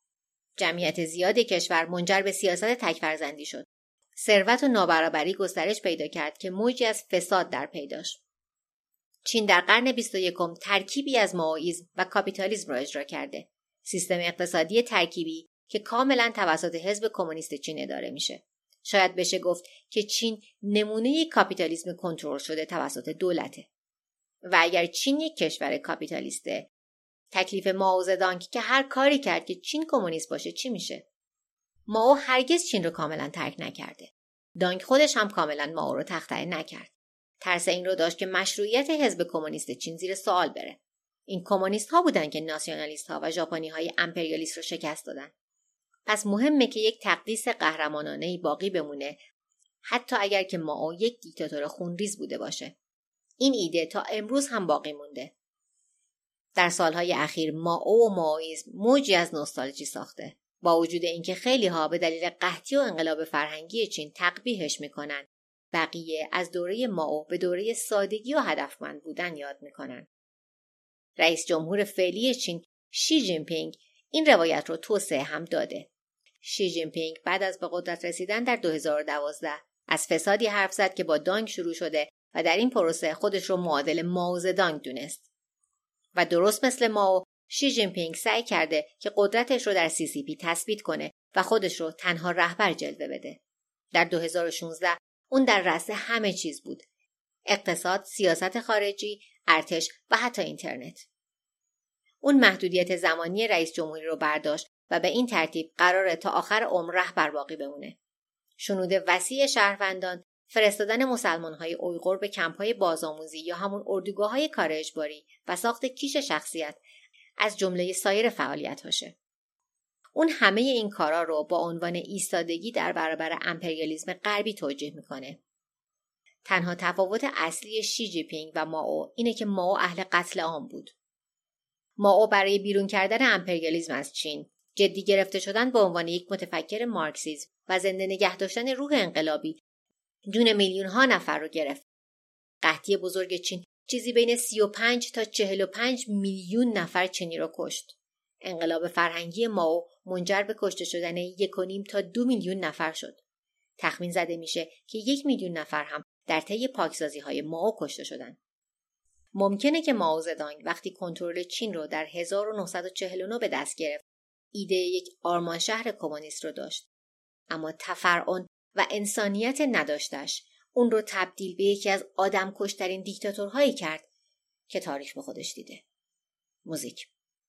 جمعیت زیاد کشور منجر به سیاست تک‌فرزندی شد. ثروت و نابرابری گسترش پیدا کرد که موجی از فساد در پی داشت. چین در قرن بیست و یکم ترکیبی از مائویسم و کاپیتالیسم را اجرا کرده. سیستم اقتصادی ترکیبی که کاملا توسط حزب کمونیست چین اداره میشه. شاید بشه گفت که چین نمونه کاپیتالیسم کنترل شده توسط دولته. و اگر چین یک کشور کاپیتالیسته، تکلیف مائو زدانگ که هر کاری کرد که چین کمونیست باشه چی میشه؟ مائو هرگز چین رو کاملا ترک نکرده. دانگ خودش هم کاملا مائو رو تخطئه نکرد. ترس این رو داشت که مشروعیت حزب کمونیست چین زیر سوال بره. این کمونیست ها بودن که ناسیونالیست ها و ژاپنی های امپریالیست رو شکست دادن. پس مهمه که یک تقدیس قهرمانانه‌ای باقی بمونه، حتی اگر که مائو یک دیکتاتور خونریز بوده باشه. این ایده تا امروز هم باقی مونده. در سالهای اخیر مائو و مائویسم موجی از نوستالژی ساخته. با وجود اینکه خیلی ها به دلیل قحطی و انقلاب فرهنگی چین تقبیحش میکنن، بقیه از دوره مائو به دوره سادگی و هدفمند بودن یاد میکنن. رئیس جمهور فعلی چین شی جین پینگ این روایت رو توسعه هم داده. شی جین پینگ بعد از به قدرت رسیدن در دو هزار و دوازده از فسادی حرف زد که با دانگ شروع شده و در این پروسه خودش رو معادل مائو زدانگ دونست. و درست مثل مائو، شی جین پینگ سعی کرده که قدرتش رو در سی سی پی تثبیت کنه و خودش رو تنها رهبر جلوه بده. در دو هزار و شانزده اون در رأس همه چیز بود. اقتصاد، سیاست خارجی، ارتش و حتی اینترنت. اون محدودیت زمانی رئیس جمهوری رو برداشت و به این ترتیب قراره تا آخر عمر رهبر باقی بمونه. شنود وسیع شهروندان، فرستادن مسلمان‌های اویغور به کمپ‌های بازآموزی یا همون اردوگاه‌های کار اجباری و ساخت کیش شخصیت از جمله سایر فعالیت‌هاشه. اون همه این کارا رو با عنوان ایستادگی در برابر امپریالیسم غربی توجیه میکنه. تنها تفاوت اصلی شی جین پینگ و مائو اینه که مائو اهل قتل عام بود. مائو برای بیرون کردن امپریالیسم از چین، جدی گرفته شدن به عنوان یک متفکر مارکسیسم و زنده نگه داشتن روح انقلابی جون میلیون ها نفر رو گرفت. قحطی بزرگ چین چیزی بین سی و پنج تا چهل و پنج میلیون نفر چینی رو کشت. انقلاب فرهنگی مائو منجر به کشته شدن یک و نیم تا دو میلیون نفر شد. تخمین زده میشه که یک میلیون نفر هم در طی پاکسازی های مائو کشته شدن. ممکنه که مائو زدانگ وقتی کنترل چین رو در هزار و نهصد و چهل و نه به دست گرفت، ایده یک آرمان شهر کمونیست رو داشت. اما تفرعن و انسانیت نداشتش اون رو تبدیل به یکی از آدم کشترین دیکتاتورهایی کرد که تاریخ به خودش دیده. موزیک.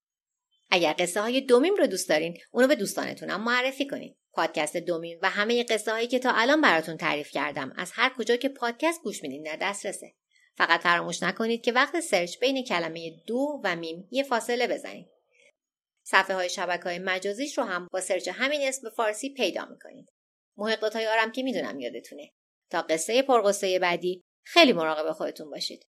اگر قصه های دومیم رو دوست دارین، اونو به دوستانتون هم معرفی کنید. پادکست دومیم و همه قصه هایی که تا الان براتون تعریف کردم از هر کجا که پادکست گوش میدین در دسترسه. فقط فراموش نکنید که وقت سرچ بین کلمه دو و میم یه فاصله بزنید. صفحه های شبکه‌های مجازیش رو هم با سرچ همین اسم به فارسی پیدا میکنید. محققات های آرم که میدونم یادتونه. تا قصه پرقصه بعدی خیلی مراقب خودتون باشید.